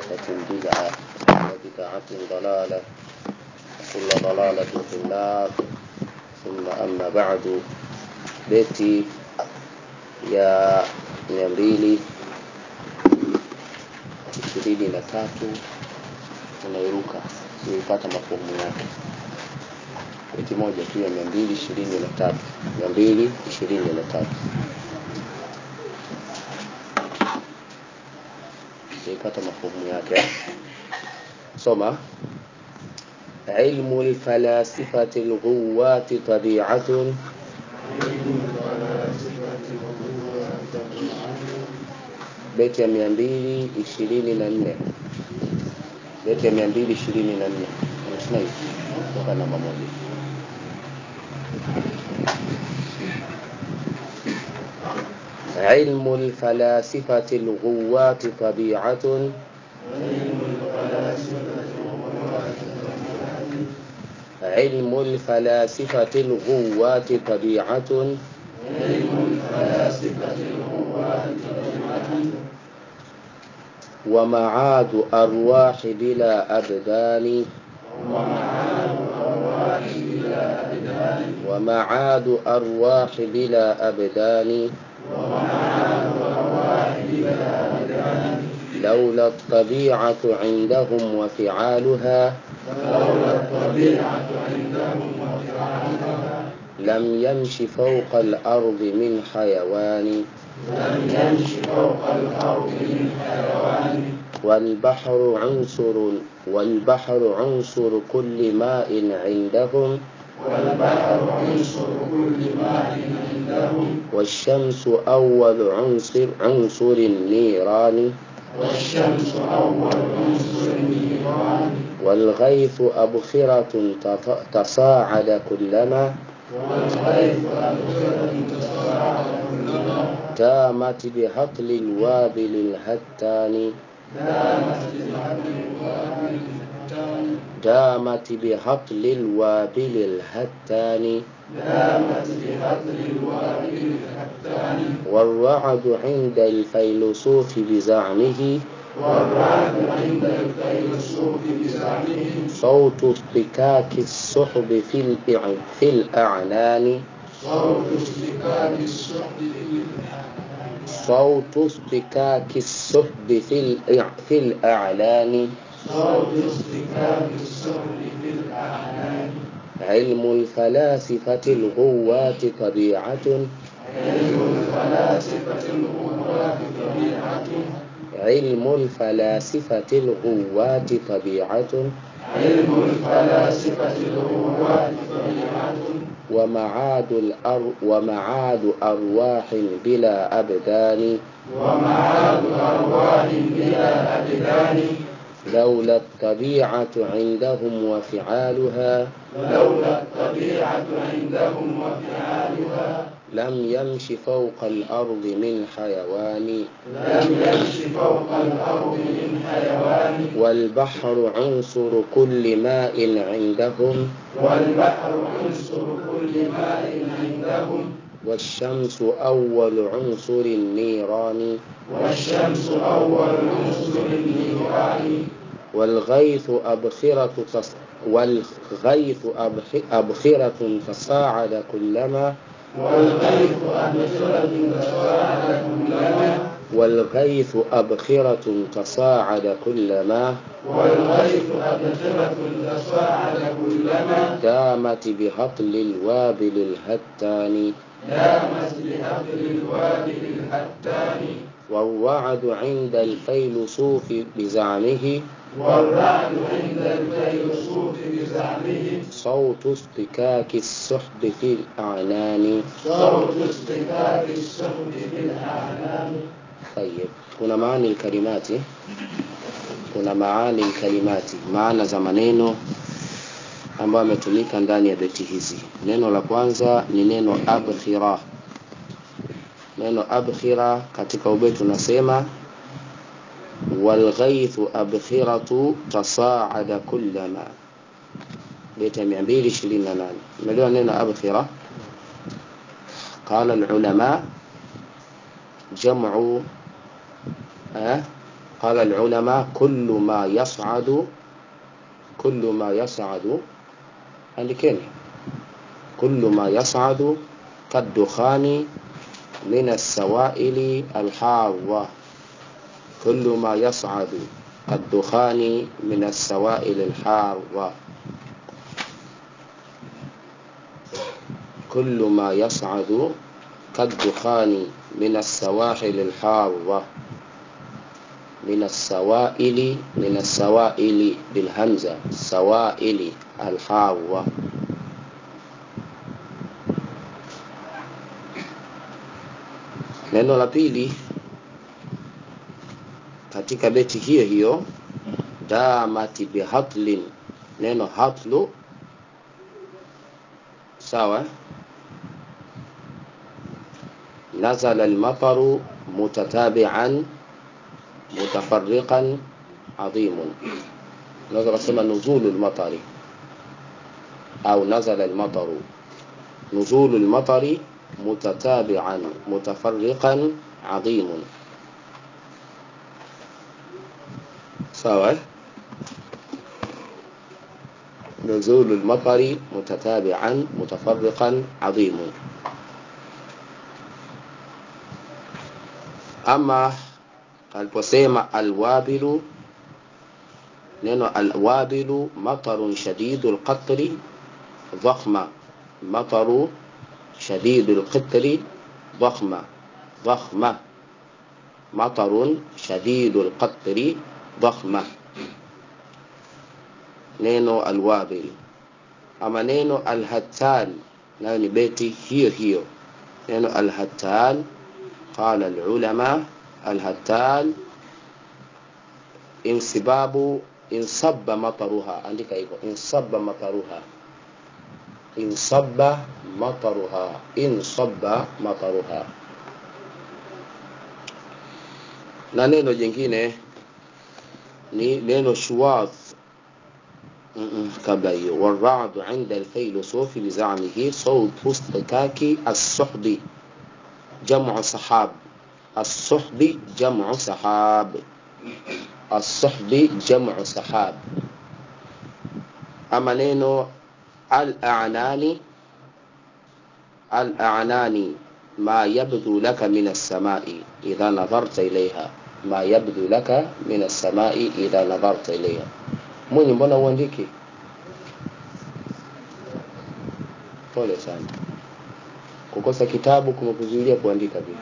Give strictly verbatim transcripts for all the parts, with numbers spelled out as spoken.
محدثة بدعة وبدعة ضلالة وكل ضلالة في النار. ثم أما بعد. beti ya mia mbili ishirini na tatu tunairuka kuipata mafumu yake. Beti moja tu ya mia mbili ishirini na tatu mia mbili ishirini na tatu kuipata mafumu yake. Soma. علم الفلاسفة الغوات طبيعة beti ya mia mbili ishirini na nne beti ya mia mbili ishirini na nne unasema hivi kutoka namba moja. علم الفلاسفة الغوات طبيعة علم الفلاسفة الغوات طبيعة ومعاد أرواح بلا أبدان ومعاد أرواح بلا أبدان لولا الطبيعة عندهم وفعالها لم يمش فوق الأرض من حيوان والبحر عنصر والبحر عنصر كل ماء عندهم والشمس أول عنصر عنصر النيران والغيث أبخرة تصاعد كلما دامت بهطل الوابل الهتان دامت بهطل الوابل الهتان والرعد عند الفيلسوف بزعمه صوت اصطكاك السحب في في الأعلان صوت اصطكاك السحب في في الأعلان علم الفلاسفة الغوات طبيعة علم الفلاسفة الغوات طبيعة ومعاد الأر ومعاد أرواح بلا أبدان لولا الطبيعة عندهم وفعالها لم يمش فوق الأرض من حيوان والبحر عنصر كل ماء عندهم والشمس أول عنصر النيران والغيث أبخرة تص... والغيث أبخ... أبخرة تصاعد كلما والغيث أبخرة تصاعد كلما دامت بهطل الوابل الهتان والوعد عند الفيلسوف بزعمه صوت اصطكاك السحب في الأعلان طيب. kuna maani الكلمات kuna maani الكلمات maana za maneno ambayo yametumika ndani ya beti hizi. Neno la kwanza ni neno abkhira. Neno abkhira katika ubeti tunasema walghaythu abkhiratu tasaada kullama. beti mia mbili ishirini na nane. Umeelewa neno abkhira? قال العلماء جمع قال العلماء كل ما يصعد كل ما يصعد andikeni كل ما يصعد كالدخان من السوائل الحارة كل ما يصعد كالدخان من السوائل الحارة كل ما يصعد كالدخان من السواحل الحارة من السوائل من السوائل بالهمزة السوائل الحارة. Neno la pili katika beti hiyo hiyo damati bihatlin, neno hatlu sawa. nazala al-mataru mutatabi'an mutafarriqan adhimun, unaweza kusema nuzulu al-matari au nazala al-mataru nuzulu al-matari mutatabi'an mutafarriqan adhimun sawa. نزول المطر متتابعا متفرقا عظيم. أما aliposema alwabilu, neno alwabilu matarun shadidul qatri dhakhma, mataru shadidul qatri dhakhma dhakhma matarun shadidul qatri dhakhma, neno alwabil. Ama neno alhattal nayo ni beti hiyo hiyo, neno alhattal qala alulama alhattal insibabu insabba mataruha, andika hivyo insabba mataruha insabba mataruha insabba mataruha. Na neno jingine ni neno shuwadh kabla hiyo, warra'du 'inda al-faylusufi biz'amihi sawtu istikaki as-suhbi jam'u sahab as-suhbi jam'u sahab as-suhbi jam'u sahab. Ama neno al-a'nani al-a'nani ma yabdu laka min as-sama'i idha nadharta ilayha, ma yabdu laka min as-sama'i idha nadharta ilayha. Mwenye mbona uandiki? Pole sana, kukosa kitabu kumekuzuilia kuandika vipi?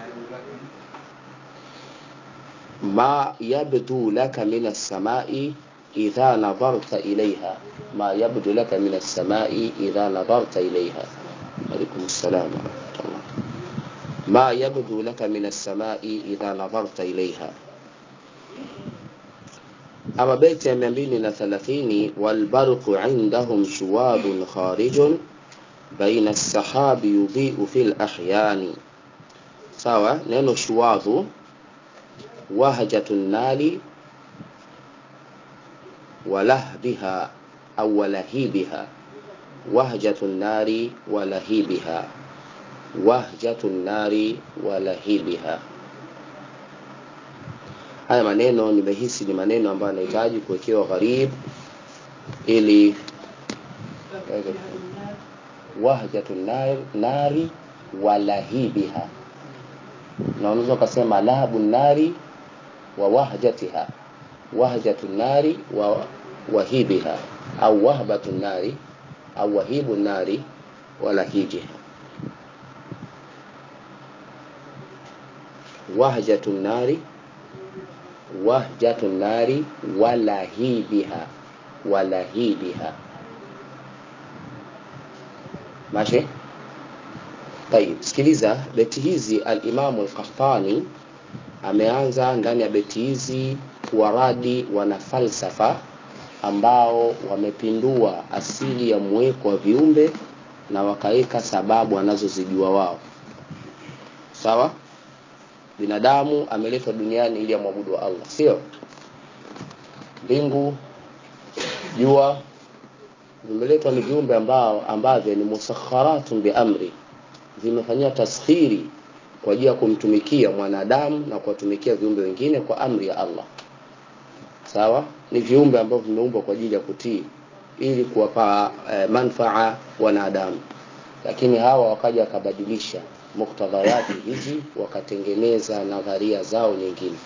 Ma yabdu laka min as-sama'i idha nadharta ilayha, ma yabdu laka min as-sama'i idha nadharta ilayha. Alaykum assalam wa rahmatullah. Ma yabdu laka min as-sama'i idha nadharta ilayha. Ama baiti ya mia mbili na thelathini walbarqu indahum shuwadun kharijun baina as-sahabi yudhi'u fil ahyani, sawa. Neno shuwadhu wahjatun nali walahbiha au walahibiha, wahjatun nari walahibiha, wahjatun nari walahibiha. Haya maneno nimehisi ni maneno ambayo yanahitaji kuwekewa gharib ili wahjatun nari walahibiha, na unaweza kusema lahabun nari wa wahjatiha, wahjatun nari wa wahibiha, au wahbatun nari au wahibun nari walahibiha. Wahjatun nari wahjatun nari walahibiha walahibiha. Mashi? Tayib, sikiliza beti hizi. Al-Imam al-Qahtani ameanza ndani ya beti hizi kuwaradi wana falsafa ambao wamepindua asili ya mweko wa viumbe na wakaeka sababu wanazozijua wao. Sawa? Binadamu ameletwa duniani ili amwabudu Allah, sio? Mbingu, jua vimeletwa ni viumbe ambao ambavyo ni musakharatun bi amri, vimefanywa taskhiri kwa ajili ya kumtumikia mwanadamu na kuwatumikia viumbe wengine kwa amri ya Allah. sawa, ni viumbe ambao vimeumbwa kwa ajili ya kutii ili kuwapa eh, manufaa wanadamu, lakini hawa wakaja wakabadilisha muktadayati hizi wakatengeneza nadharia zao nyingine.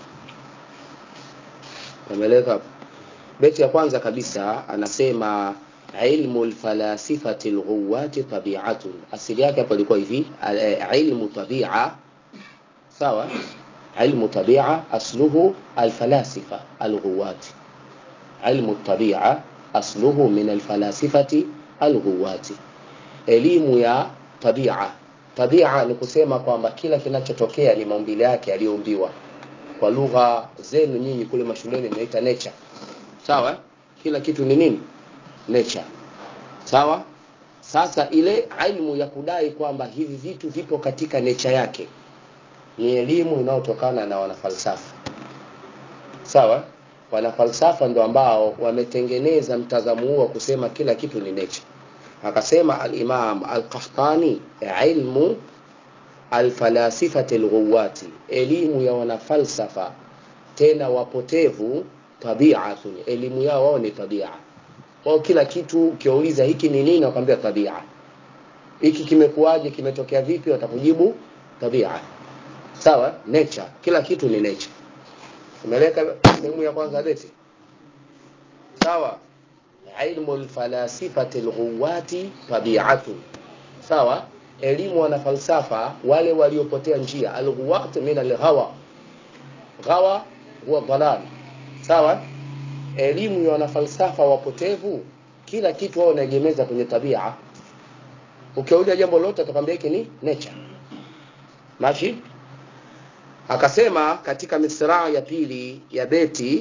Umeeleka? Beti ya kwanza kabisa anasema ilmu alfalasifati alghuwati tabi'atun. Asili yake hapo ilikuwa hivi, ilmu tabi'a, sawa, ilmu tabi'a asluhu alfalasifa alghuwati. Ilmu tabi'a asluhu min alfalasifati alghuwati. Elimu ya tabia. Tabia ni kusema kwamba kila kinachotokea ni maumbile yake yaliyoumbiwa. Kwa lugha zenu nyinyi kule mashuleni mnaita nature. Sawa? Kila kitu ni nini? Nature. Sawa? Sasa ile elimu ya kudai kwamba hivi vitu vipo katika nature yake ni elimu inayotokana na wanafalsafa. Sawa? Wanafalsafa ndio ambao wametengeneza mtazamo huo kusema kila kitu ni nature. Akasema al-Imam al-Qahtani ilmu al-falasifati al-ghuwati, elimu ya wanafalsafa tena wapotevu, tabi'atun, elimu yao wao ni tabia. Wao kila kitu ukiuliza hiki ni nini wakwambia tabia. Hiki kimekuaje, kimetokea vipi, watakujibu tabia. Sawa, nature, kila kitu ni nature. Umeeleka sehemu ya kwanza beti? Sawa. Ilmu alfalasifati alghuwati tabi'atun. Sawa, elimu wana falsafa wale waliopotea njia, alghuwat min alghawa. Ghawa huwa dhalal. Sawa, elimu ya wana falsafa wapotevu kila kitu wao wanaegemeza kwenye tabia. Ukiuliza jambo lote atakwambia hiki ni nature. Mashi? Akasema katika misraa ya pili ya beti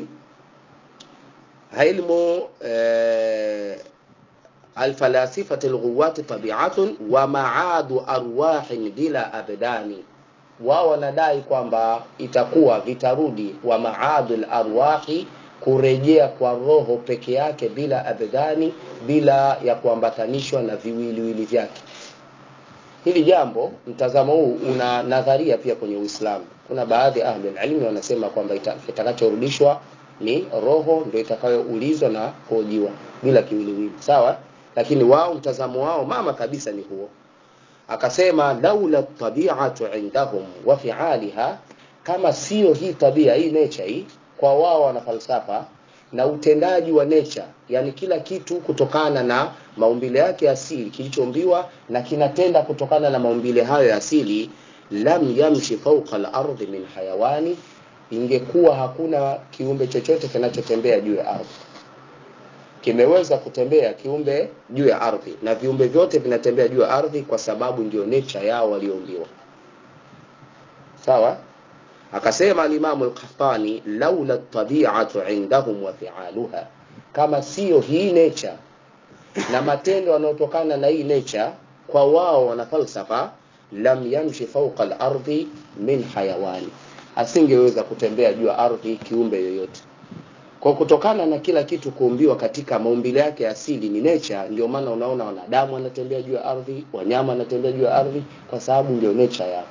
ilmu eh, alfalasifati alghuwati tabi'atun wa ma'adu arwahin bila abdani. Wao wanadai kwamba itakuwa vitarudi wa ma'adu alarwahi, kurejea kwa roho peke yake bila abdani, bila ya kuambatanishwa na viwiliwili vyake. Hili jambo, mtazamo huu una nadharia pia kwenye Uislamu. Kuna baadhi ya ahli ilmu wanasema kwamba itakachorudishwa ni roho ndio itakayoulizwa na kuhojiwa bila kiwiliwili. Sawa? Lakini wao mtazamo wao mama kabisa ni huo. Akasema laula tabi'atu indahum wa fi'aliha, kama sio hii tabia, hii nature hii kwa wao wana falsafa na utendaji wa nature, yani kila kitu kutokana na maumbile yake asili kilichoumbiwa na kinatenda kutokana na maumbile hayo ya asili, lam yamshi fawqa al-ardi min hayawani, ingekuwa hakuna kiumbe chochote kinachotembea juu ya ardhi. Kimeweza kutembea kiumbe juu ya ardhi, na viumbe vyote vinatembea juu ya ardhi kwa sababu ndio nature yao walioumbiwa. Sawa? Akasema al-Imam al-Qahtani laula at-tabi'atu indahum wa fi'aluha, kama sio hii nature na matendo yanayotokana na hii nature kwa wao wana falsafa, lam yamshi fawqa al-ardi min hayawani, asingeweza kutembea juu ya ardhi kiumbe yoyote. Kwa kutokana na kila kitu kuumbiwa katika maumbile yake asili ni nature, ndio maana unaona wanadamu wanatembea juu ya ardhi, wanyama wanatembea juu ya ardhi kwa sababu ndio nature yao.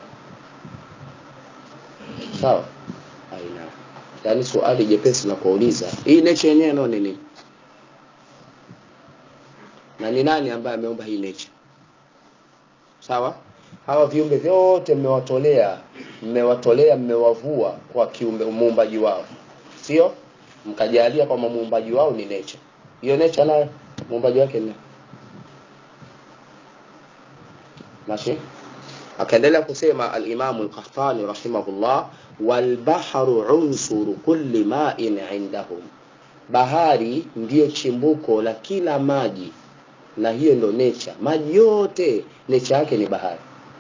Sawa? Aina. Yaani swali jepesi na kuuliza, hii nature yenyewe nao ni nini? Na ni nani ambaye ameumba hii nature? Sawa? Hawa viumbe vyote mmewatolea, mmewatolea mmewavua kwa kiumbe muumbaji wao. Sio? Mkajalia kwamba muumbaji wao ni nature. Hiyo nature na muumbaji wake ni mashi. Akaendelea kusema al-Imam al-Qahtani rahimahullah, wal bahru unsuru kulli ma'in indahum, bahari ndiyo chimbuko la kila maji, na hiyo ndio nature. Maji yote nature yake ni bahari.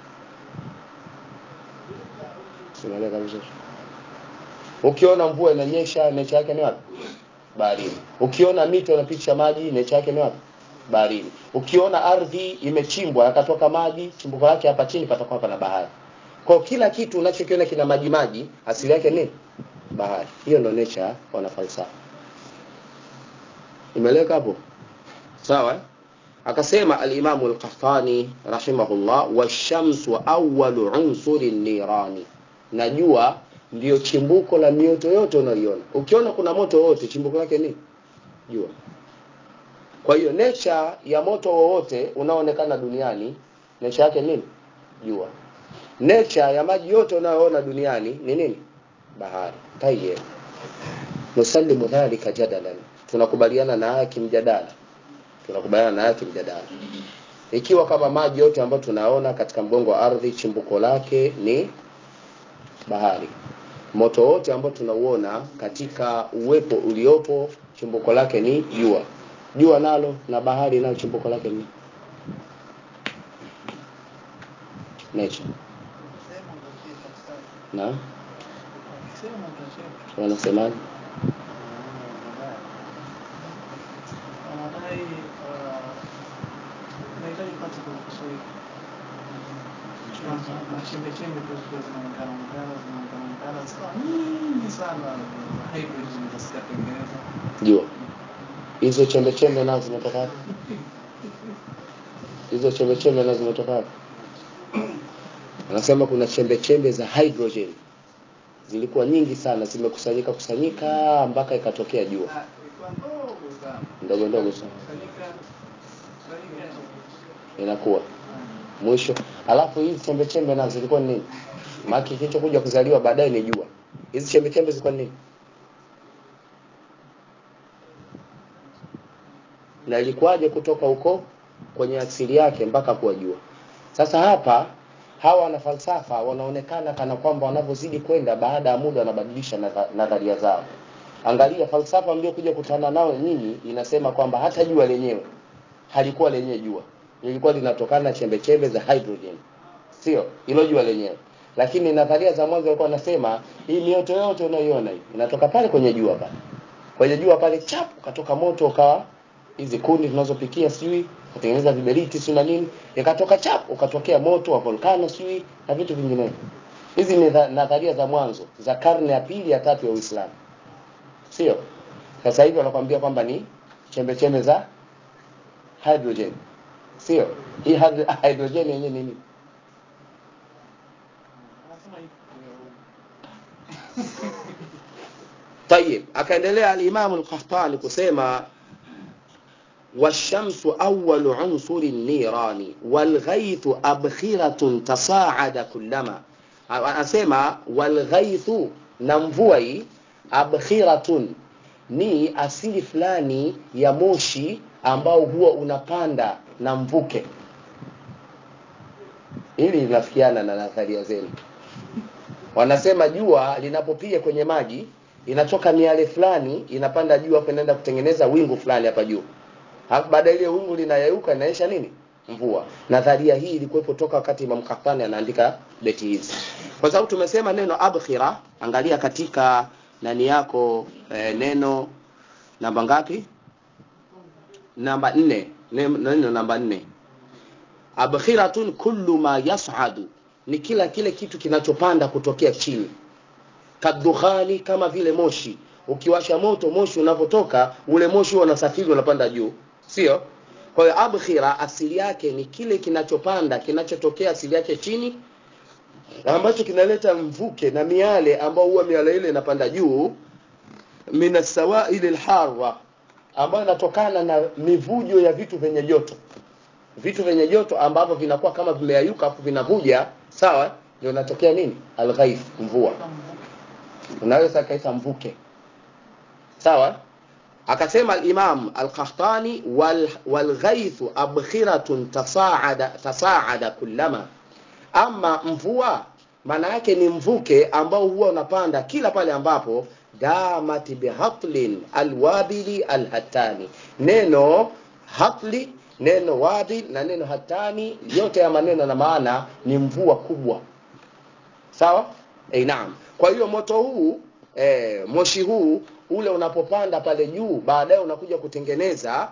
Tunaelewa vizuri. Ukiona mvua inanyesha nature yake ni wapi? Baharini. Ukiona mito inapitisha maji nature yake ni wapi? Baharini. Ukiona ardhi imechimbwa yakatoka maji, chimbuko lake hapa chini patakuwa pana bahari. Kwa kila kitu unachokiona kina maji maji, asili yake ni bahari. Hiyo ndio nature wana falsafa. Imeleka hapo? Sawa? Akasema al-Imam al-Qahtani rahimahullah, washamsu awwalu unsuri nirani, najua ndio chimbuko la mioto yote unayoiona. Ukiona kuna moto wote chimbuko lake ni jua. Kwa hiyo nature ya moto wowote unaoonekana duniani nature yake nini? Jua. Nature ya maji yote unayoona duniani ni nini? Bahari. Tayeb. Nusallimu dhalika jadalan. Tunakubaliana na haya kimjadala. Tunakubaliana na haya kimjadala. Ikiwa kama maji yote ambayo tunaona katika mgongo wa ardhi chimbuko lake ni bahari. Moto wote ambao tunauona katika uwepo uliopo chimbuko lake ni jua. Jua nalo na bahari nalo chimbuko lake ni nature. Na wanasemaje? Chembe-chembe tu zinaonekana zinaonekana sana sana hydrogen zinatengeneza jua. Hizo chembe-chembe nazo zinatoka wapi? Hizo chembe-chembe nazo zinatoka wapi? Anasema kuna chembe-chembe za hydrogen zilikuwa nyingi sana, zimekusanyika kusanyika mpaka ikatokea jua. Ndogo ndogo sana inakuwa mwisho. Alafu hizi chembe-chembe nazo zilikuwa nini? Maki kilichokuja kuzaliwa baadaye ni jua. Hizi chembe-chembe zilikuwa nini? Na ilikuwaje kutoka huko kwenye asili yake mpaka kuwa jua? Sasa hapa hawa wana falsafa wanaonekana kana kwamba wanavyozidi kwenda baada ya muda wanabadilisha nadharia zao. Angalia falsafa mliokuja kutana nao nyinyi inasema kwamba hata jua lenyewe halikuwa lenyewe jua. Lilikuwa linatokana na chembe-chembe za hydrogen. Sio hilo jua lenyewe. Lakini nadharia za mwanzo walikuwa wanasema hii mioto yote unayoiona hii inatoka pale kwenye jua pale. Kwenye jua pale chap ukatoka moto ukawa hizi kuni tunazopikia sijui kutengeneza viberiti si na nini, ikatoka chap ukatokea moto wa volcano sijui na vitu vingine. Hizi ni nadharia za mwanzo za karne ya pili ya tatu ya Uislamu. Sio? Sasa hivi wanakuambia kwamba ni chembe-chembe za hydrogen. Sio? Hii hydrogen yenyewe nini? Tayeb, akaendelea al-Imam al-Qahtani kusema والشمس أول عنصر النيران والغيث أبخرة تصاعد كلما. Anasema walghaithu na mvua hii abkhiratun ni asili fulani ya moshi ambao huwa unapanda na mvuke. Hili linafikiana na nadharia zenu. Wanasema jua linapopiga kwenye maji inatoka miale fulani inapanda juu hapo inaenda kutengeneza wingu fulani hapa juu. Hapo baada ile wingu linayeyuka inaisha nini? Mvua. Nadharia hii ilikuwepo toka wakati Imam Qahtani anaandika beti hizi. Kwa sababu tumesema neno abkhira, angalia katika nani yako e, neno namba ngapi? Namba nne. Neno namba nne. Abkhiratun kullu ma yas'adu, ni kila kile kitu kinachopanda kutokea chini. Kadukhani, kama vile moshi. Ukiwasha moto moshi unavotoka ule moshi unasafiri unapanda juu. Sio? Kwa hiyo abkhira asili yake ni kile kinachopanda kinachotokea asili yake chini ambacho kinaleta mvuke na miale ambao huwa miale ile inapanda juu minas sawail alharra ambayo inatokana na mivujo ya vitu vyenye joto. Vitu vyenye joto ambavyo vinakuwa kama vimeayuka hapo vinavuja, sawa? Ndio inatokea nini? Al-ghaith, mvua. Unaweza kaita mvuke. Sawa? Akasema al-Imam al-Qahtani wal walghaithu abkhiratun tasaada tasaada kullama. Ama mvua maana yake ni mvuke ambao huwa unapanda kila pale ambapo damati bihatlin alwabili alhatani. Neno hatli, neno wabil na neno hatani yote ya maneno na maana ni mvua kubwa. Sawa? Eh, naam. Kwa hiyo moto huu eh, moshi huu ule unapopanda pale juu baadaye unakuja kutengeneza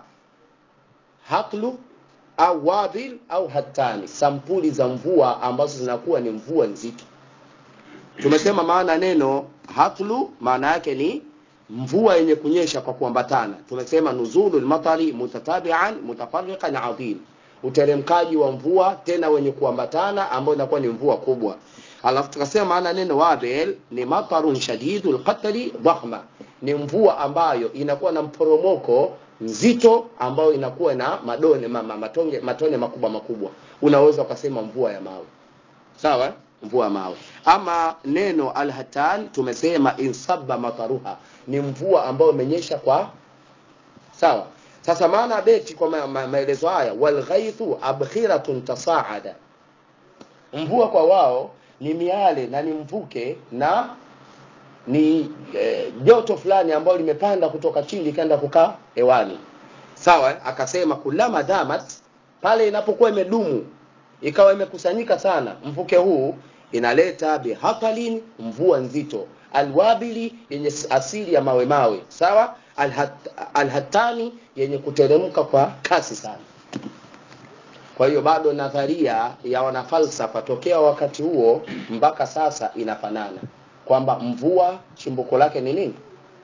hatlu au wabil au hatani, sampuli za mvua ambazo zinakuwa ni mvua nzito. Tumesema maana neno hatlu maana yake ni mvua yenye kunyesha kwa kuambatana. Tumesema nuzulul matari mutatabi'an mutafarriqan 'azim, uteremkaji wa mvua tena wenye kuambatana ambao inakuwa ni mvua kubwa. Alafu tukasema maana neno wabil ni matarun shadidul qatli dhahma, ni mvua ambayo inakuwa na mporomoko mzito ambao inakuwa na madone mama matonge matone makubwa makubwa, unaweza ukasema mvua ya mawe. Sawa, mvua ya mawe. Ama neno alhatan tumesema insabba mataruha, ni mvua ambayo imenyesha kwa sawa. Sasa maana beti kwa ma, ma, maelezo haya, wal ghaithu abkhiratun tasaada, mvua kwa wao ni miale na ni mvuke na ni eh, joto fulani ambalo limepanda kutoka chini kaenda kukaa hewani. Sawa, akasema kulama damat, pale inapokuwa imedumu ikawa imekusanyika sana, mvuke huu inaleta bihatalin, mvua nzito, alwabili yenye asili ya mawe mawe, sawa, alhat, alhatani yenye kuteremka kwa kasi sana. Kwa hiyo bado nadharia ya wanafalsafa tokea wakati huo mpaka sasa inafanana, kwamba mvua chimbuko lake ni nini?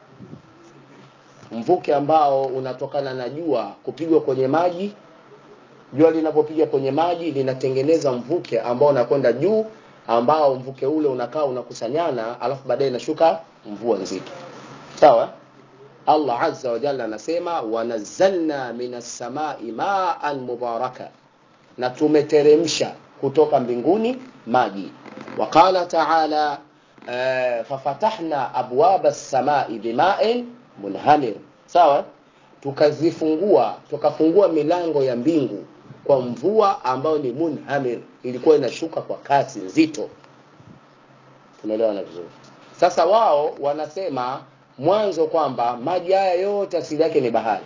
Mvuke ambao unatokana na jua kupigwa kwenye maji. Jua linapopiga kwenye maji linatengeneza mvuke ambao unakwenda juu, ambao mvuke ule unakaa unakusanyana, alafu baadaye inashuka mvua nzito. Sawa? Allah Azza wa Jalla anasema wanazzalna minas samai ma'an mubaraka, na tumeteremsha kutoka mbinguni maji. Waqala ta'ala uh, fafatahna abwaba as-samai bima'in munhamir. Sawa, tukazifungua tukafungua milango ya mbingu kwa mvua ambayo ni munhamir, ilikuwa inashuka kwa kasi nzito. Tumeelewana vizuri? Sasa wao wanasema mwanzo kwamba maji haya yote asili yake ni bahari.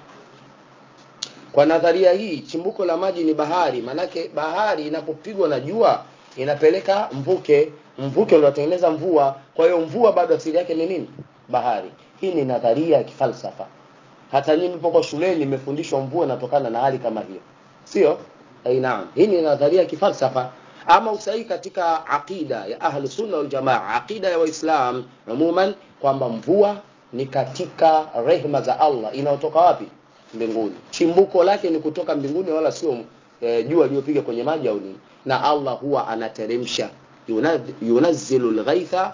Kwa nadharia hii chimbuko la maji ni bahari, manake bahari inapopigwa na jua inapeleka mvuke, mvuke unatengeneza mvua. Kwa hiyo mvua bado asili yake ni nini? Bahari. Hii ni nadharia ya kifalsafa. Hata nyinyi mlipokuwa shuleni nimefundishwa mvua inatokana na hali kama hiyo. Sio? Eh, naam. Hii ni nadharia ya kifalsafa. Ama usahihi katika akida ya Ahlus Sunna wal Jamaa, akida ya Waislamu umuman, kwamba mvua ni katika rehema za Allah, inayotoka wapi? Mbinguni. Chimbuko lake ni kutoka mbinguni, wala sio e, jua lililopiga kwenye maji au nini. Na Allah huwa anateremsha, yunazzilu al-ghaitha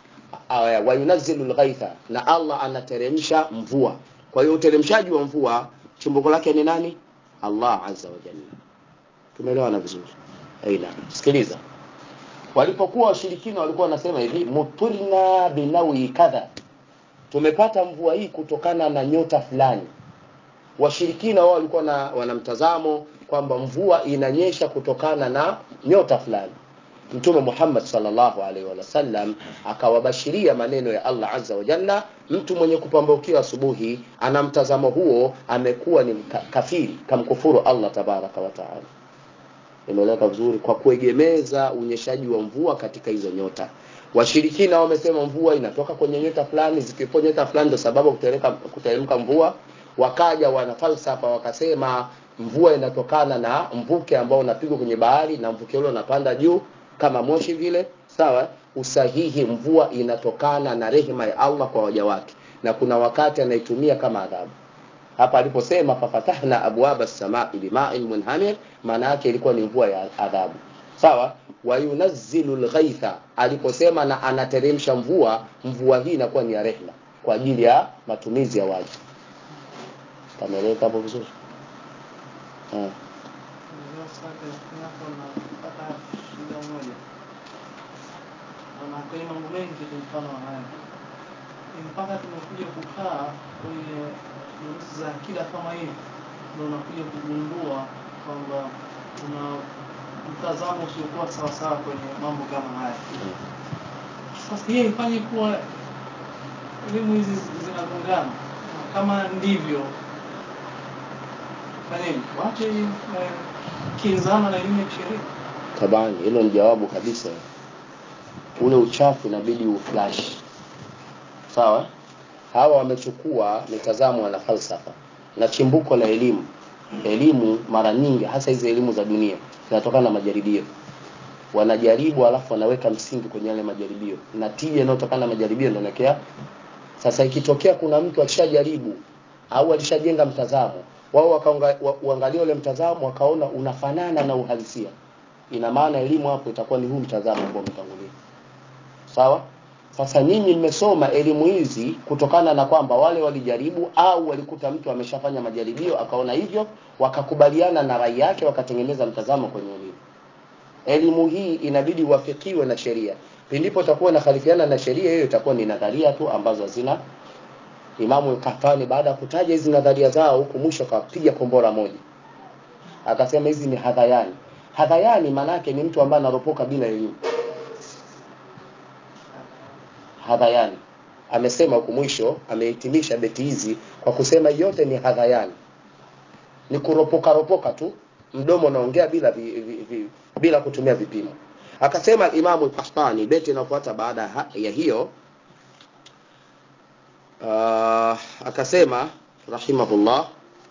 wa yunazzilu al-ghaitha, na Allah anateremsha mvua. Kwa hiyo uteremshaji wa mvua chimbuko lake ni nani? Allah Azza wa Jalla. Tumeelewana vizuri? Aina. Sikiliza. Walipokuwa washirikina walikuwa wanasema hivi, muturna binawi kadha, tumepata mvua hii kutokana na nyota fulani. Washirikina wao walikuwa na wanamtazamo kwamba mvua inanyesha kutokana na nyota fulani. Mtume Muhammad sallallahu alaihi wasallam akawabashiria maneno ya Allah Azza wa Jalla, mtu mwenye kupambukia asubuhi ana mtazamo huo amekuwa ni kafiri, kamkufuru Allah tabaraka wa taala. Imeleka vizuri kwa kuegemeza unyeshaji wa mvua katika hizo nyota. Washirikina wamesema mvua inatoka kwenye nyota fulani, zikipo nyota fulani ndio sababu kuteremka kuteremka mvua. Wakaja wana falsafa wakasema mvua inatokana na mvuke ambao unapigwa kwenye bahari, na mvuke ule unapanda juu kama moshi vile. Sawa? Usahihi, mvua inatokana na rehema ya Allah kwa waja wake, na kuna wakati anaitumia kama adhabu. Hapa aliposema fafatahna abwaba as-samai bima'in munhamir, maana yake ilikuwa ni mvua ya adhabu. Sawa? Wa yunazzilu al-ghaitha, aliposema na anateremsha mvua, mvua hii inakuwa ni ya rehema kwa ajili ya matumizi ya watu. Tameleka hapo vizuri? Eh. Na kwa mambo mengi mfano haya, mpaka tunakuja kukaa kwenye nusu za kila kama hivi, ndio unakuja kugundua kwamba kuna mtazamo usiokuwa sawa sawa kwenye mambo kama haya. Sasa yeye ifanye kuwa elimu hizi zinagongana, kama ndivyo fanyeni wache eh, kinzana na elimu ya sheria. Tabani hilo ni jawabu kabisa. Ule uchafu inabidi uflash. Sawa? Hawa wamechukua mitazamo na falsafa na chimbuko la elimu. Elimu mara nyingi hasa hizi elimu za dunia zinatokana na majaribio. Wanajaribu alafu wanaweka msingi kwenye yale majaribio, na tija inayotokana na majaribio ndio inakia. Sasa ikitokea kuna mtu alishajaribu au alishajenga mtazamo, wao wakaangalia ule mtazamo wakaona unafanana na uhalisia, ina maana elimu hapo itakuwa ni huu mtazamo ambao umetangulia. Sawa? Sasa nyinyi mmesoma elimu hizi kutokana na kwamba wale walijaribu au walikuta mtu ameshafanya majaribio akaona hivyo, wakakubaliana na rai yake, wakatengeneza mtazamo kwenye elimu. Elimu hii inabidi wafikiwe na sheria. Pindipo takuwa na khalifiana na sheria, hiyo itakuwa ni nadharia tu ambazo zina. Imamu al-Qahtani baada kutaja hizi nadharia zao huko mwisho kapiga kombora moja. Akasema hizi ni hadhayani. Hadhayani maana yake ni mtu ambaye anaropoka bila elimu. Hadhayani. Amesema huko mwisho, amehitimisha beti hizi kwa kusema yote ni hadhayani. Ni kuropoka ropoka tu, mdomo unaongea bila vi, vi, vi, bila kutumia vipimo. Akasema Imamu al-Qahtani beti inayofuata baada ya hiyo, uh, akasema rahimahullah,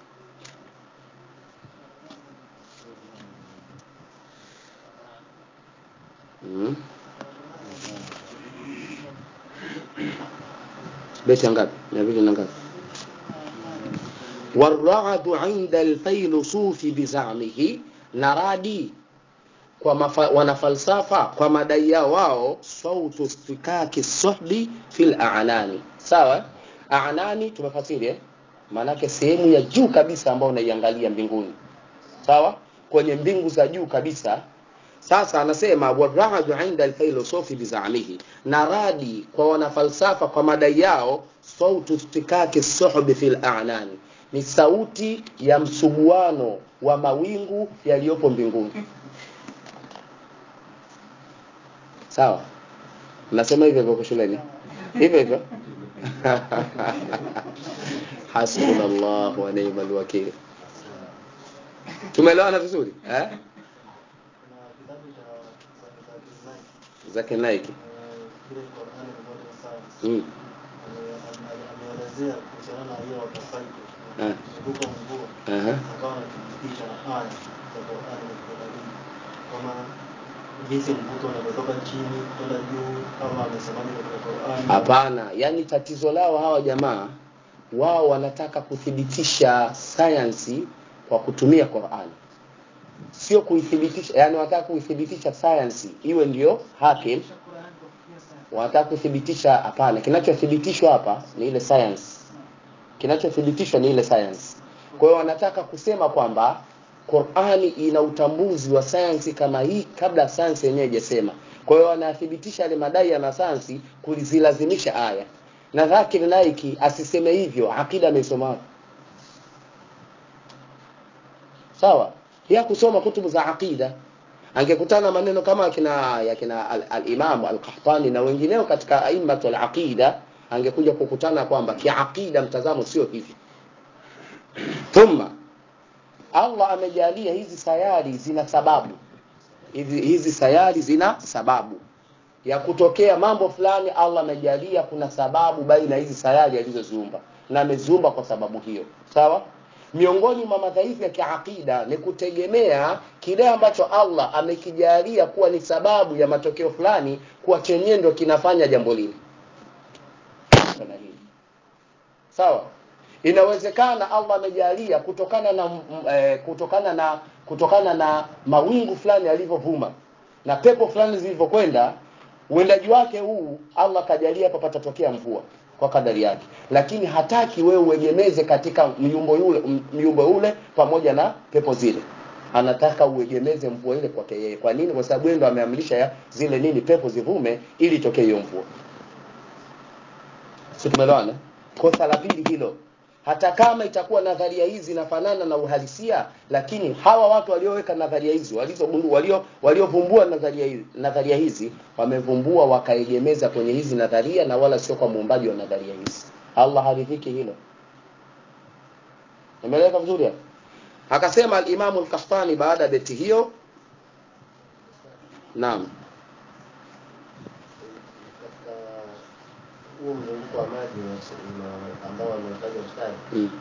hmm. beti ngapi? Nabii na ngapi? War'adu 'inda al-faylasufi bizamihi, naradi kwa mafa, wanafalsafa kwa madai yao wao, sautu istikaki suhbi fil a'nani. Sawa? A'nani tumefasiri eh? Maana yake sehemu ya juu kabisa ambayo unaiangalia mbinguni. Sawa? Kwenye mbingu za juu kabisa. Sasa anasema war'adu 'inda al-faylasufi bizamihi, naradi kwa wanafalsafa kwa madai yao, sautu istikaki suhbi fil a'nani, ni sauti ya msuguano wa mawingu yaliyopo mbinguni. Sawa? Nasema hivyo kwa shuleni. Hivyo hivyo. Hasbunallahu wa ni'mal wakeel. Tumeelewana vizuri? Eh? Kuna kitabu cha Zakir Naik. kile Qur'ani Modern Science. Mm. Ameelezea kuhusiana na hiyo watasaidia. Eh. Kutoka mvua. Aha. Akawa anathibitisha aya za Qur'ani kama jinsi mvuto unavyotoka chini kwenda juu, kama amesemaje katika Qur'ani. Hapana, yani tatizo lao hawa jamaa, wao wanataka kuthibitisha sayansi kwa kutumia Qur'ani. Sio kuithibitisha, yani wanataka kuithibitisha sayansi iwe ndio haki. Wanataka kuthibitisha, hapana, kinachothibitishwa hapa ni ile science. Kinachothibitishwa ni ile science. Kwa hiyo wanataka kusema kwamba Qur'ani ina utambuzi wa sayansi kama hii kabla sayansi yenyewe haijasema. Kwa hiyo wanathibitisha ile madai ya sayansi kuzilazimisha aya. Na Zakir Naiki asiseme hivyo, akida amesoma. Sawa? Ya kusoma kutubu za akida, angekutana maneno kama kina ya kina al-Imam al-Qahtani na wengineo katika aimatu al-aqida, angekuja kukutana kwamba kiakida mtazamo sio hivi. Thumma Allah amejalia hizi sayari zina sababu. Hizi hizi sayari zina sababu ya kutokea mambo fulani. Allah amejalia kuna sababu baina hizi sayari alizoziumba, na ameziumba kwa sababu hiyo. Sawa? Miongoni mwa madhaifu ya kiakida ni kutegemea kile ambacho Allah amekijalia kuwa ni sababu ya matokeo fulani kuwa chenye ndio kinafanya jambo lile. Sawa? Inawezekana Allah amejalia kutokana na eh, kutokana na kutokana na mawingu fulani yalivyovuma na pepo fulani zilivyokwenda, uendaji wake huu Allah kajalia hapa patatokea mvua kwa kadari yake, lakini hataki wewe uegemeze katika miumbo yule miumbo ule pamoja na pepo zile. Anataka uegemeze mvua ile kwake yeye. Kwa nini? Kwa sababu yeye ndo ameamrisha ya zile nini pepo zivume ili itokee hiyo mvua. Sio, tumeelewana? Kosa la pili hilo. Hata kama itakuwa nadharia hizi zinafanana na uhalisia, lakini hawa watu walioweka nadharia hizi, walizogundua, walio waliovumbua nadharia hizi, nadharia hizi wamevumbua wakaegemeza kwenye hizi nadharia na wala sio kwa muumbaji wa nadharia hizi. Allah haridhiki hilo. Nimeeleza vizuri hapo? Akasema al-Imam al-Qahtani baada ya beti hiyo, naam, huu mzunguko wa maji ambao wametaja ustadi. Mm.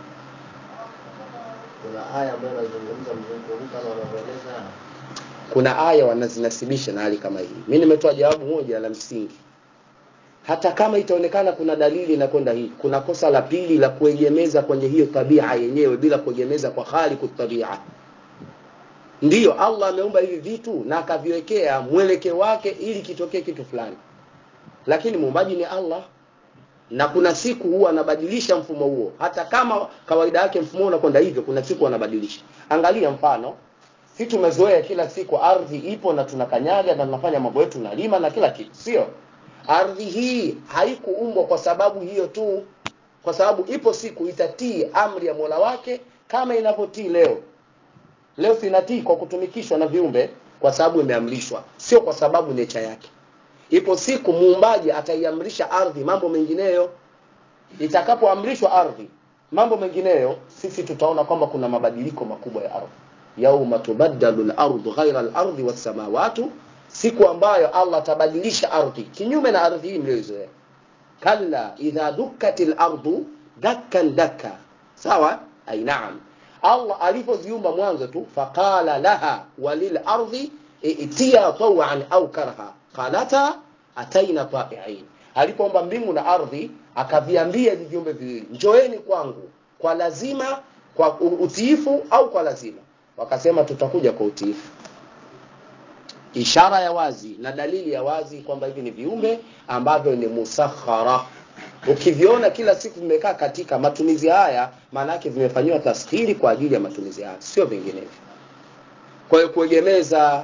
Kuna aya ambayo inazungumza mzunguko huu kama wanavyoeleza. Kuna aya wanazinasibisha na hali kama hii. Mimi nimetoa jawabu moja la msingi. Hata kama itaonekana kuna dalili na kwenda hii, kuna kosa la pili la kuegemeza kwenye hiyo tabia yenyewe bila kuegemeza kwa khaliqut tabia. Ndiyo, Allah ameumba hivi vitu na akaviwekea mwelekeo wake ili kitokee kitu fulani. lakini muumbaji ni Allah. Na kuna siku huwa anabadilisha mfumo huo. Hata kama kawaida yake mfumo unakwenda hivyo, kuna siku anabadilisha. Angalia mfano, sisi tumezoea kila siku ardhi ipo na tunakanyaga na tunafanya mambo yetu na lima na kila kitu, sio? Ardhi hii haikuumbwa kwa sababu hiyo tu. Kwa sababu ipo siku itatii amri ya Mola wake kama inavyotii leo. Leo sinatii kwa kutumikishwa na viumbe kwa sababu imeamrishwa, sio kwa sababu nature yake. Ipo siku muumbaji ataiamrisha ardhi mambo mengineyo. Itakapoamrishwa ardhi mambo mengineyo, sisi tutaona kwamba kuna mabadiliko makubwa ya ardhi. Yauma tubaddalu al-ardu ghayra al-ardi was-samawati, siku ambayo Allah tabadilisha ardhi kinyume na ardhi hii mliozoea. Kalla idha dukkatil ardu dakkan dakka. Sawa? Ai naam. Allah alipoziumba mwanzo tu, faqala laha walil ardi itiya taw'an au karha, qalata ataina ta'i'in. Alipoomba mbingu na ardhi akaviambia hivi viumbe viwili, njoeni kwangu kwa lazima, kwa utiifu au kwa lazima. Wakasema tutakuja kwa utiifu. Ishara ya wazi na dalili ya wazi kwamba hivi ni viumbe ambavyo ni musakhara. Ukiviona kila siku vimekaa katika matumizi haya, maana yake vimefanywa taskhiri kwa ajili ya matumizi haya, sio vinginevyo. Kwa hiyo kuegemeza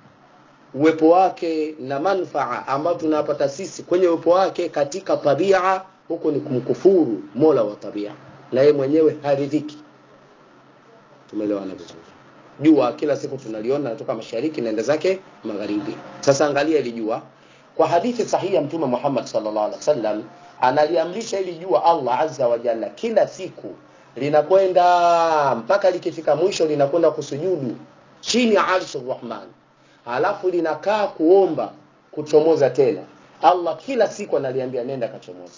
uwepo wake na manufaa ambayo tunapata sisi kwenye uwepo wake katika tabia, huko ni kumkufuru Mola wa tabia, na yeye mwenyewe haridhiki. Tumeelewana vizuri? Jua kila siku tunaliona kutoka mashariki naenda zake magharibi. Sasa angalia ile jua. Kwa hadithi sahihi ya Mtume Muhammad sallallahu alaihi wasallam, analiamrisha ili jua Allah azza wa jalla kila siku linakwenda mpaka likifika mwisho linakwenda kusujudu chini ya arshi ar-Rahman. Halafu linakaa kuomba kuchomoza tena. Allah kila siku analiambia nenda kachomoza.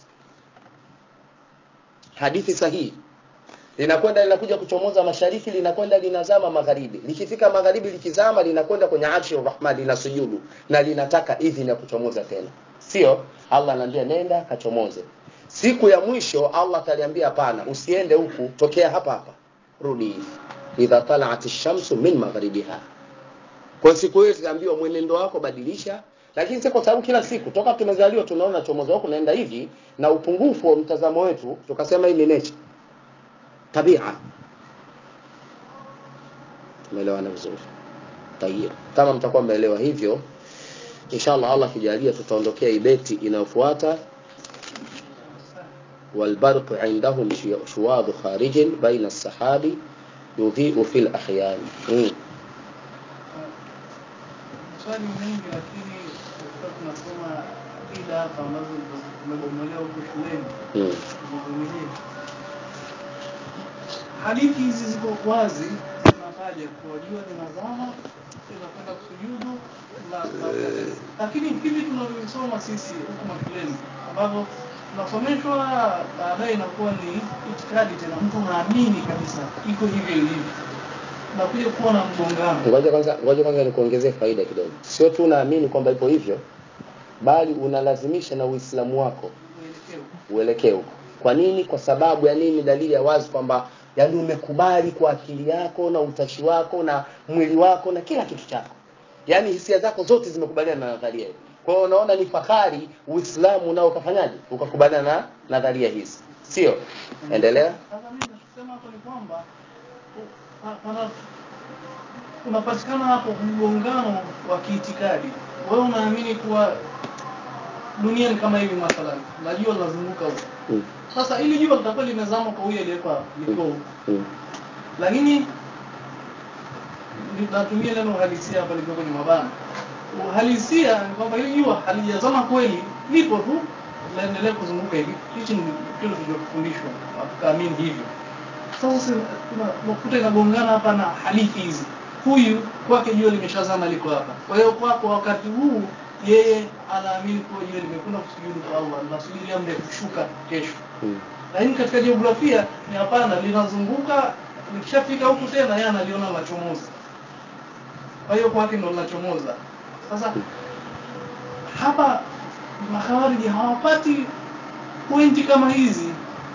Hadithi sahihi. Linakwenda linakuja kuchomoza mashariki, linakwenda linazama magharibi. Likifika magharibi likizama linakwenda kwenye arshi ar-Rahman linasujudu na linataka idhini ya kuchomoza tena. Sio? Allah anambia nenda kachomoze. Siku ya mwisho Allah ataliambia hapana, usiende huku, tokea hapa hapa. Rudi hivi. Idha tala'at ash-shamsu min magharibiha. Kwa siku hiyo tunaambiwa mwenendo wako badilisha, lakini sio kwa sababu kila siku toka tumezaliwa tunaona chomozo wako naenda hivi, na upungufu wa mtazamo wetu tukasema hii ni nature. Tabia. Tumeelewana vizuri. Tayeb. Kama mtakuwa mmeelewa hivyo, inshallah Allah kijalia tutaondokea ibeti inayofuata. والبرق عندهم شواظ خارج بين السحاب يضيء في الأحيان. Swali mengi lakini tunasoma ila hapa ambazo tumebomolewa huko shuleni. Mm. Hadithi hizi ziko wazi, tunataja kwa jua linazama, tunakwenda kusujudu na lakini hivi tunavyosoma sisi huko mashuleni ambapo tunasomeshwa baadaye inakuwa ni itikadi tena, mtu anaamini kabisa iko hivyo hivyo. Na kuja kuwa na mgongano. Ngoja kwanza, ngoja kwanza nikuongezee faida kidogo. Sio tu unaamini kwamba ipo hivyo, bali unalazimisha na Uislamu wako uelekee huko. Kwa nini? Kwa sababu ya nini? Dalili ya wazi kwamba yaani umekubali kwa akili yako na utashi wako na mwili wako na kila kitu chako. Yaani hisia zako zote zimekubaliana na nadharia hiyo. Kwa hiyo unaona ni fahari Uislamu nao ukafanyaje? Ukakubaliana na nadharia hizi. Sio? Endelea. Sasa mimi nasema hapo ni kwamba pana unapatikana hapo mgongano wa kiitikadi. Wewe unaamini kuwa dunia ni kama hivi mathalan, na jua linazunguka huko. Mm. Sasa ili jua litakuwa limezama kwa huyo aliyekuwa liko. Mm. Lakini nitatumia neno uhalisia hapa liko kwenye mabano. Uhalisia ni kwamba hili jua halijazama kweli, lipo tu laendelea kuzunguka hivi. Hichi ni kile tulichofundishwa, tukaamini hivyo. Sasa tunakuta inagongana hapa na hadithi hizi. Huyu kwake jua limeshazama liko hapa. Kwa hiyo kwako wakati huu yeye anaamini kwa jua limekwenda kusujudu kwa Allah, anasubiri amri ya kushuka kesho. Hmm. Lakini katika jiografia ni hapana, linazunguka, likishafika huku tena yeye analiona lachomoza. Kwa hiyo kwake ndo lachomoza. Sasa hapa makhawariji hawapati pointi kama hizi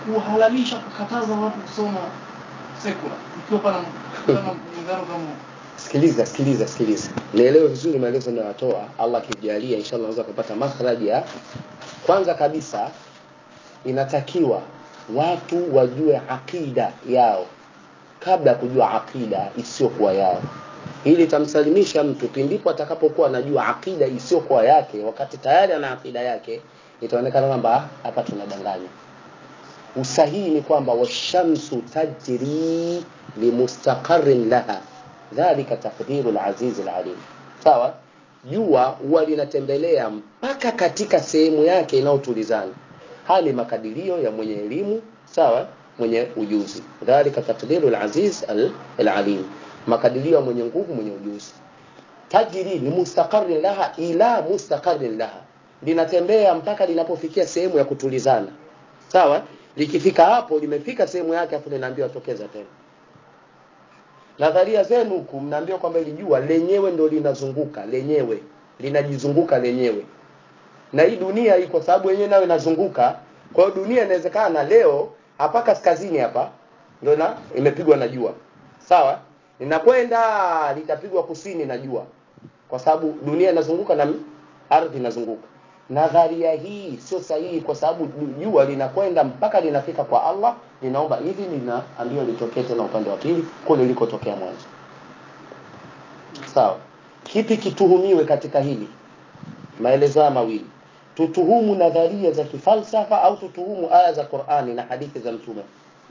kuhalalisha, kukataza watu kusoma sekula ikiwa pana kama mgongano kama. Sikiliza, sikiliza, sikiliza. Nielewe vizuri maelezo ninayotoa. Allah akijalia inshallah unaweza kupata makhraji ya kwanza kabisa. Inatakiwa watu wajue akida yao kabla kujua akida isiyokuwa yao. Hili tamsalimisha mtu pindipo atakapokuwa anajua akida isiyokuwa yake, wakati tayari ana akida yake, itaonekana kwamba hapa tunadanganya. Usahihi ni kwamba washamsu tajri limustaqarrin laha, dhalika taqdirul azizul alim. Sawa? Jua huwa linatembelea mpaka katika sehemu yake inayotulizana. Hali makadirio ya mwenye elimu, sawa, mwenye ujuzi. Dhalika taqdirul aziz al-alim. Makadirio ya mwenye nguvu, mwenye ujuzi. Tajri ni mustaqarrin laha ila mustaqarrin laha. Linatembea mpaka linapofikia sehemu ya kutulizana. Sawa? Likifika hapo limefika sehemu yake afu linaambiwa tokeza tena. Nadharia zenu huku mnaambiwa kwamba ile jua lenyewe ndio linazunguka, lenyewe linajizunguka lenyewe. Na hii dunia hii kwa sababu yenyewe nayo inazunguka, kwa hiyo dunia inawezekana leo hapa kaskazini hapa ndio na imepigwa na jua. Sawa? Linakwenda litapigwa kusini na jua. Kwa sababu dunia inazunguka na ardhi inazunguka. Nadharia hii sio sahihi kwa sababu jua linakwenda mpaka linafika kwa Allah, linaomba hivi linaambiwa litokee tena upande wa pili kule lilikotokea mwanzo. Sawa? Kipi kituhumiwe katika hili? Maelezo haya mawili. Tutuhumu nadharia za kifalsafa au tutuhumu aya za Qur'ani na hadithi za Mtume?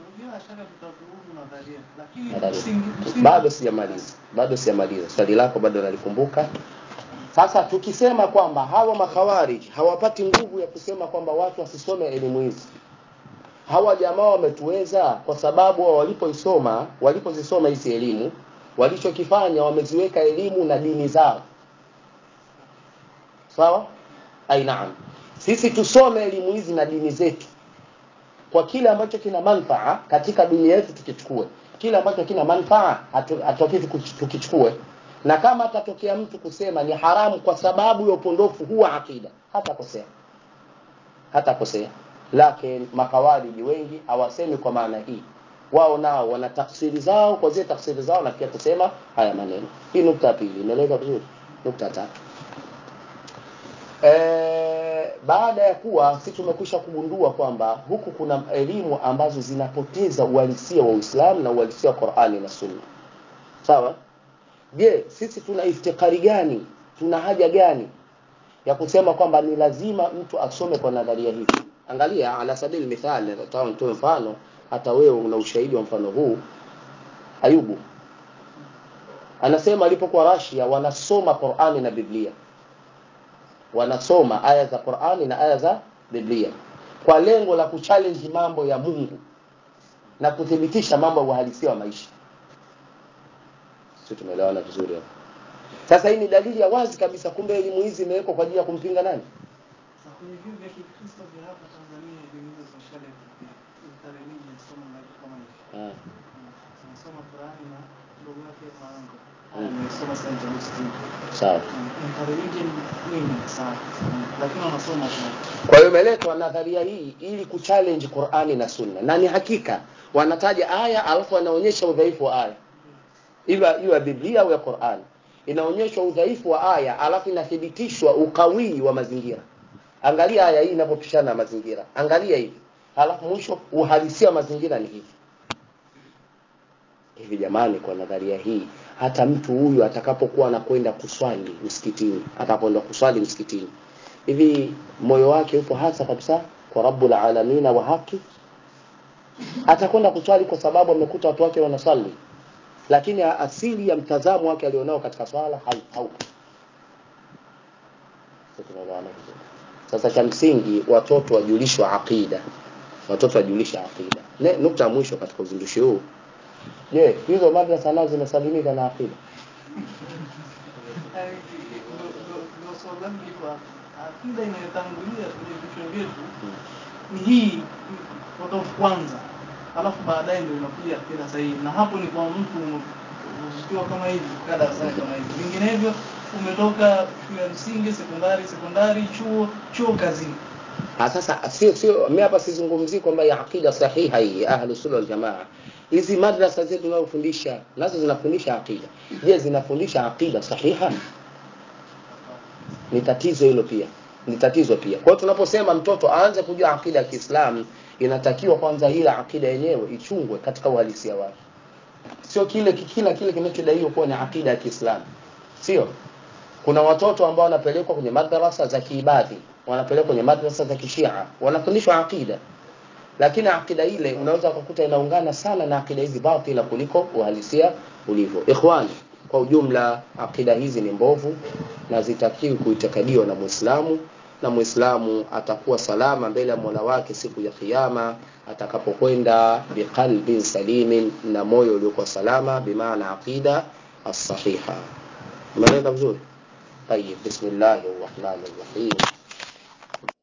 Bado sijamaliza. Bado sijamaliza. Swali lako bado nalikumbuka. Sasa tukisema kwamba hawa makhawarij hawapati nguvu ya kusema kwamba watu wasisome elimu hizi. Hawa jamaa wametuweza kwa sababu walipoisoma, walipozisoma hizi elimu, walichokifanya wameziweka elimu na dini zao. Sawa? Ainaam. Sisi tusome elimu hizi na dini zetu. Kwa kile ambacho kina manufaa katika dunia yetu tukichukue. Kile ambacho kina manufaa hatutaki tukichukue. Na kama atatokea mtu kusema ni haramu kwa sababu ya upondofu huwa akida, hata kosea. Hata kosea. Lakini makawariji wengi hawasemi kwa maana hii. Wao nao wana tafsiri zao, kwa zile tafsiri zao na pia kusema haya maneno. Hii nukta ya pili, inaeleza vizuri. Nukta tatu. Eh, baada ya kuwa sisi tumekwisha kugundua kwamba huku kuna elimu ambazo zinapoteza uhalisia wa Uislamu na uhalisia wa Qur'ani na Sunna. Sawa? Je, sisi tuna iftikari gani? Tuna haja gani ya kusema kwamba ni lazima mtu asome kwa nadharia hizi? Angalia ala sabili mithali, nataka nitoe mfano, hata wewe una ushahidi wa mfano huu. Ayubu anasema alipokuwa Russia wanasoma Qur'ani na Biblia. Wanasoma aya za Qur'ani na aya za Biblia kwa lengo la kuchallenge mambo ya Mungu na kuthibitisha mambo ya uhalisia wa maisha. Sisi tumeelewana vizuri hapo. Sasa hii ni dalili ya wazi kabisa kumbe elimu hizi imewekwa kwa ajili ya kumpinga nani? Sasa kwenye vyuo vya Kikristo vya hapa Tanzania vingine social intelligence somo la kama hivi. Ah. Nasoma Qur'ani na ndugu yake Marango. Anasoma Saint Augustine. Sawa. Intelligence nini sana. Lakini wanasoma sana. Kwa hiyo imeletwa nadharia hii ili kuchallenge Qur'ani na Sunna. Na ni hakika wanataja aya alafu wanaonyesha udhaifu wa aya. Iwa iwa Biblia au ya Qur'an inaonyesha udhaifu wa aya alafu inathibitishwa ukawii wa mazingira. Angalia aya hii inapopishana na mazingira. Angalia hivi. Alafu mwisho uhalisia wa mazingira ni hivi. Hivi jamani, kwa nadharia hii hata mtu huyu atakapokuwa anakwenda kuswali msikitini, atakapoenda kuswali msikitini, hivi moyo wake upo hasa kabisa kwa Rabbul Alamin wa haki? Atakwenda kuswali kwa sababu amekuta watu wake wanasali, lakini asili ya mtazamo wake alionao katika swala haupo. Sasa cha msingi watoto wajulishwa akida. Watoto wajulishwa akida. Ne, nukta mwisho katika uzindushi huu. Je, hizo madrasa nazo zinasalimika na akida? Ndio swali kwa akida inayotangulia kwenye vichwa vyetu ni hii kwa kwanza. Alafu baadaye ndio inakuja akida sahihi. Na hapo ni kwa mtu ukiwa kama hivi, kada sana kama hivi. Vinginevyo umetoka shule ya msingi, sekondari, sekondari, chuo, chuo kazini. Ha, sasa sio sio mimi hapa sizungumzii kwamba ya akida sahiha hii Ahlus Sunna wal Jamaa. hizi madrasa zetu tunazofundisha nazo zinafundisha akida. Je, zinafundisha akida sahiha? Ni tatizo hilo pia. Ni tatizo pia. Kwa hiyo tunaposema mtoto aanze kujua akida ya Kiislamu, inatakiwa kwanza ile akida yenyewe ichungwe katika uhalisia wake. Sio kile kila kile kinachodaiwa kuwa ni akida ya Kiislamu. Sio? Kuna watoto ambao wanapelekwa kwenye madrasa za kiibadhi, wanapelekwa kwenye madrasa za kishia, wanafundishwa akida. Lakini akida ile unaweza kukuta inaungana sana na akida hizi batila kuliko uhalisia ulivyo. Ikhwani, kwa ujumla akida hizi ni mbovu na zitakiwi kuitakadiwa na Muislamu, na Muislamu atakuwa salama mbele ya Mola wake siku ya kiyama atakapokwenda biqalbin salimin, na moyo uliokuwa salama, bimaana aqida as-sahiha. Umeelewa vizuri? Tayeb, bismillahir rahmanir rahim.